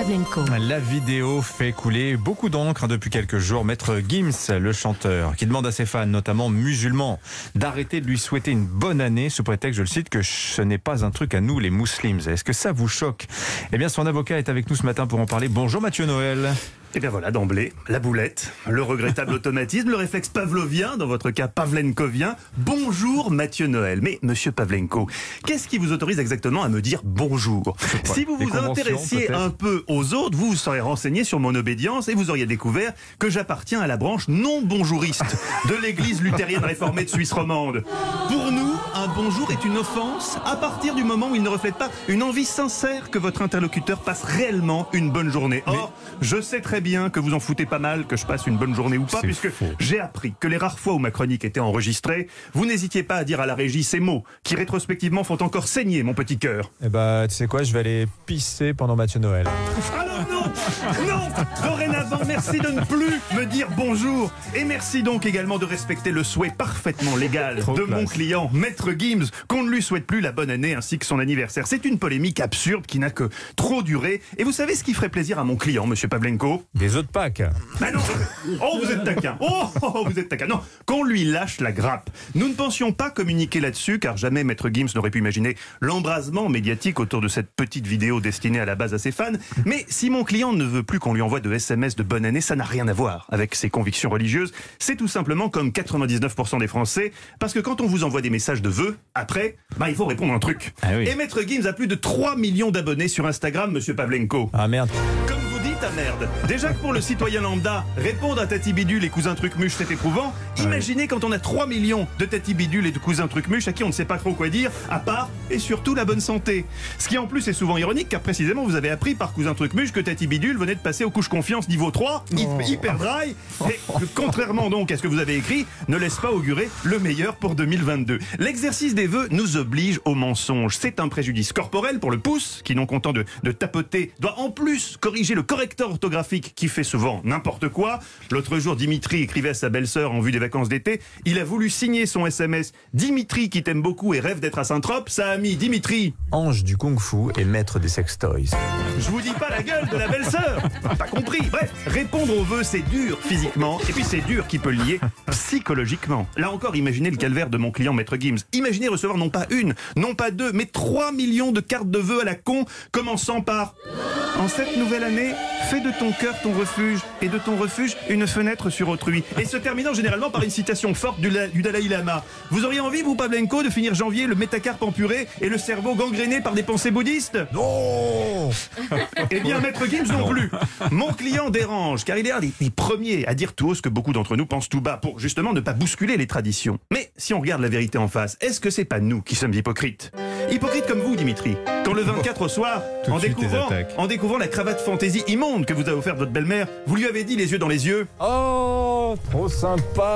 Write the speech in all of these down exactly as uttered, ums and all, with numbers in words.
Pavlenko. La vidéo fait couler beaucoup d'encre depuis quelques jours. Maître Gims, le chanteur, qui demande à ses fans, notamment musulmans, d'arrêter de lui souhaiter une bonne année sous prétexte, je le cite, que ce n'est pas un truc à nous les musulmans. Est-ce que ça vous choque? Eh bien, son avocat est avec nous ce matin pour en parler. Bonjour Mathieu Noël. Et bien voilà, d'emblée, la boulette, le regrettable automatisme, le réflexe pavlovien, dans votre cas pavlenkovien. Bonjour Mathieu Noël. Mais monsieur Pavlenko, qu'est-ce qui vous autorise exactement à me dire bonjour? Si vous vous intéressiez un peu aux autres, vous vous serez renseigné sur mon obédience et vous auriez découvert que j'appartiens à la branche non bonjouriste de l'église luthérienne réformée de Suisse romande. Pour nous, un bonjour est une offense à partir du moment où il ne reflète pas une envie sincère que votre interlocuteur passe réellement une bonne journée. Or, Mais... je sais très bien que vous en foutez pas mal que je passe une bonne journée ou pas, puisque faux. J'ai appris que les rares fois où ma chronique était enregistrée, vous n'hésitiez pas à dire à la régie ces mots qui rétrospectivement font encore saigner mon petit cœur. Eh bah, tu sais quoi, je vais aller pisser pendant Mathieu Noël. Alors non, non, dorénavant, merci de ne plus me dire bonjour. Et merci donc également de respecter le souhait parfaitement légal Trop de classe. Mon client, Maître Gims, qu'on ne lui souhaite plus la bonne année ainsi que son anniversaire. C'est une polémique absurde qui n'a que trop duré. Et vous savez ce qui ferait plaisir à mon client, monsieur Pavlenko? Des œufs de Pâques. Bah non. Oh, vous êtes taquin. Oh, oh, vous êtes taquin. Non, qu'on lui lâche la grappe. Nous ne pensions pas communiquer là-dessus, car jamais Maître Gims n'aurait pu imaginer l'embrasement médiatique autour de cette petite vidéo destinée à la base à ses fans. Mais si mon client ne veut plus qu'on lui envoie de S M S de bonne année, ça n'a rien à voir avec ses convictions religieuses. C'est tout simplement comme quatre-vingt-dix-neuf pour cent des Français, parce que quand on vous envoie des messages de vœux, après, bah, il faut répondre un truc. Ah oui. Et Maître Gims a plus de trois millions d'abonnés sur Instagram, monsieur Pavlenko. Ah merde. Comme vous dites, à merde. Déjà que pour le citoyen lambda, répondre à Tati Bidule et cousin Trucmuche, c'est éprouvant. Imaginez quand on a trois millions de Tati Bidule et de cousins Trucmuche à qui on ne sait pas trop quoi dire, à part et surtout la bonne santé. Ce qui en plus est souvent ironique, car précisément vous avez appris par cousin Trucmuche que Tati Bidule venait de passer aux couches confiance niveau trois, oh. hyper dry, et contrairement donc à ce que vous avez écrit, ne laisse pas augurer le meilleur pour deux mille vingt-deux. L'exercice des vœux nous oblige au mensonge. C'est un préjudice corporel pour le pouce, qui non content de, de tapoter, doit en plus corriger le correcteur orthographique qui fait souvent n'importe quoi. L'autre jour, Dimitri écrivait à sa belle-sœur en vue des vacances d'été. Il a voulu signer son S M S « Dimitri qui t'aime beaucoup et rêve d'être à Saint-Trope ». Ça a mis Dimitri, ange du kung-fu et maître des sextoys. Je vous dis pas la gueule de la belle-sœur. Pas compris. Bref, répondre aux vœux, c'est dur physiquement. Et puis c'est dur qui peut le lier psychologiquement. Là encore, imaginez le calvaire de mon client Maître Gims. Imaginez recevoir non pas une, non pas deux, mais trois millions de cartes de vœux à la con, commençant par « En cette nouvelle année, fais de ton cœur ton refuge, et de ton refuge une fenêtre sur autrui. » Et se terminant généralement par une citation forte du, du Dalai Lama. Vous auriez envie, vous Pavlenko, de finir janvier le métacarpe en purée et le cerveau gangréné par des pensées bouddhistes? Non. Eh bien, Maître Gims non plus. Mon client dérange, car il est un des, des premiers à dire tout haut ce que beaucoup d'entre nous pensent tout bas, pour justement ne pas bousculer les traditions. Mais si on regarde la vérité en face, est-ce que c'est pas nous qui sommes hypocrites? Hypocrites comme vous, Dimitri. Quand le vingt-quatre au soir, en découvrant, en découvrant la cravate fantaisie immonde que vous a offert votre belle-mère, vous lui avez dit les yeux dans les yeux. Oh, trop sympa.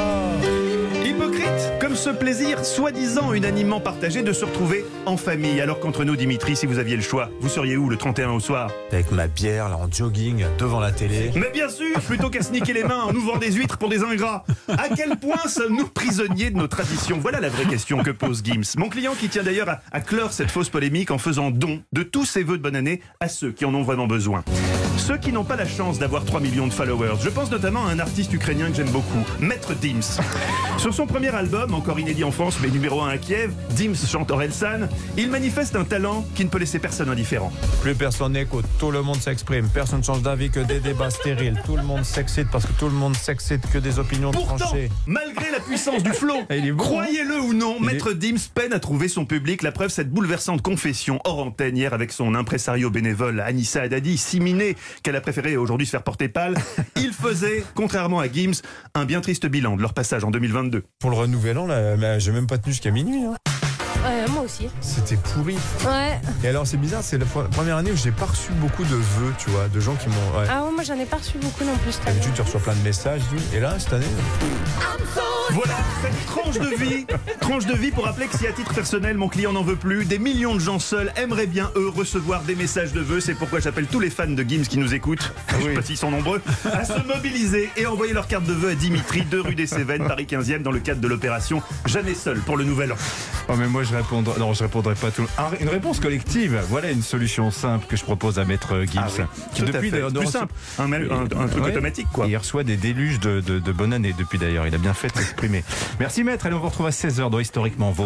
Hypocrite comme ce plaisir soi-disant unanimement partagé de se retrouver en famille. Alors qu'entre nous, Dimitri, si vous aviez le choix, vous seriez où le trente et un au soir? Avec ma bière, là, en jogging, devant la télé. Mais bien sûr, plutôt qu'à se niquer les mains en ouvrant des huîtres pour des ingrats. À quel point sommes-nous prisonniers de nos traditions? Voilà la vraie question que pose Gims. Mon client qui tient d'ailleurs à, à clore cette fausse polémique en faisant don de tous ses vœux de bonne année à ceux qui en ont vraiment besoin. Ceux qui n'ont pas la chance d'avoir trois millions de followers. Je pense notamment à un artiste ukrainien que j'aime beaucoup, Maître Gims. Sur son premier album, encore inédit en France mais numéro un à Kiev, Gims chante Orelsan, il manifeste un talent qui ne peut laisser personne indifférent. Plus personne n'écoute, tout le monde s'exprime, personne ne change d'avis que des débats stériles, tout le monde s'excite parce que tout le monde s'excite que des opinions Pourtant, tranchées. Malgré la puissance du flow, bon, croyez-le ou non, il Maître est... Gims peine à trouver son public. La preuve, cette bouleversante confession hors antenne hier avec son impresario bénévole Anissa Haddadi, si minée qu'elle a préféré aujourd'hui se faire porter pâle. Il faisait, contrairement à Gims, un bien triste bilan de leur passage en deux mille vingt-deux. Pour le renouvelant, là, j'ai même pas tenu jusqu'à minuit. Hein. Ouais, moi aussi. C'était pourri. Ouais. Et alors c'est bizarre, c'est la première année où j'ai pas reçu beaucoup de vœux, tu vois, de gens qui m'ont... Ouais. Ah ouais, moi j'en ai pas reçu beaucoup non plus. D'habitude tu reçois plein de messages, et là cette année... Voilà, cette tranche de vie, tranche de vie pour rappeler que si à titre personnel mon client n'en veut plus, des millions de gens seuls aimeraient bien eux recevoir des messages de vœux. C'est pourquoi j'appelle tous les fans de Gims qui nous écoutent, oui. Je sais pas s'ils sont nombreux, à se mobiliser et envoyer leur carte de vœux à Dimitri, deux rue des Cévennes, Paris quinzième, dans le cadre de l'opération Jamais seul pour le nouvel an. Oh mais moi je réponds répondre. Non, je répondrai pas à tout. Un- Une réponse collective. Voilà une solution simple que je propose à Maître Gims. Ah oui, qui tout à depuis fait. d'ailleurs, ne Plus reçoit- simple, un, un- un truc Ouais. automatique quoi. Et il reçoit des déluges de, de, de bonne année depuis d'ailleurs. Il a bien fait de s'exprimer. Merci Maître. Allez, on vous retrouve à seize heures dans Historiquement Vôtre.